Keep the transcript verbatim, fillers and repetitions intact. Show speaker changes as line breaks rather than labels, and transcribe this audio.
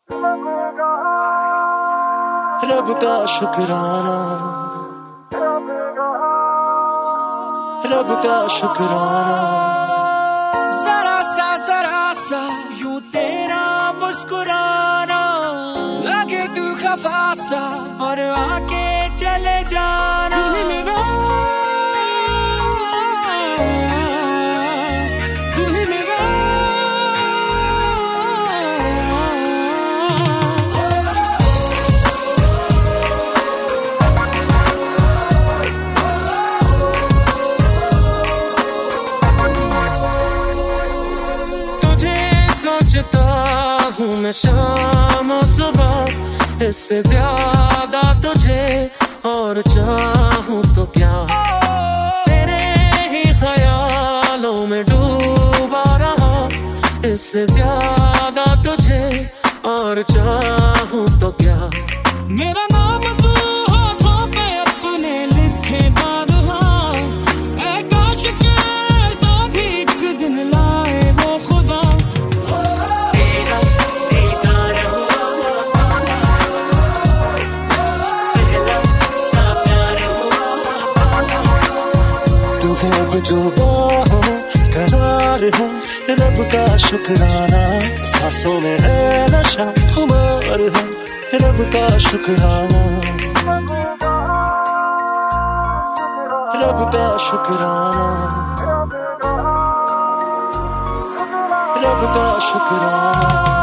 रब का शुक्राना, रब का शुक्राना।
जरा सा जरा सा यूं तेरा मुस्कुराना, लगे तू खफा सा और आके चले जाना। सोचता हूँ मैं शाम और सुबह, इससे ज्यादा तुझे और चाहूँ तो क्या। तेरे ही ख्यालों में डूबा रहा, इससे ज्यादा तुझे और चाहूँ तो क्या। मेरा नाम तू होठों पे अपने लिखे बारहा, ऐ काश के साथ ही एक दिन लाए वो खुदा।
अब जो बाहों करार है, रब का शुक्राना। सांसों में है नशा खुमार है, रब का शुक्राना, रब का शुक्राना, रब का शुक्राना।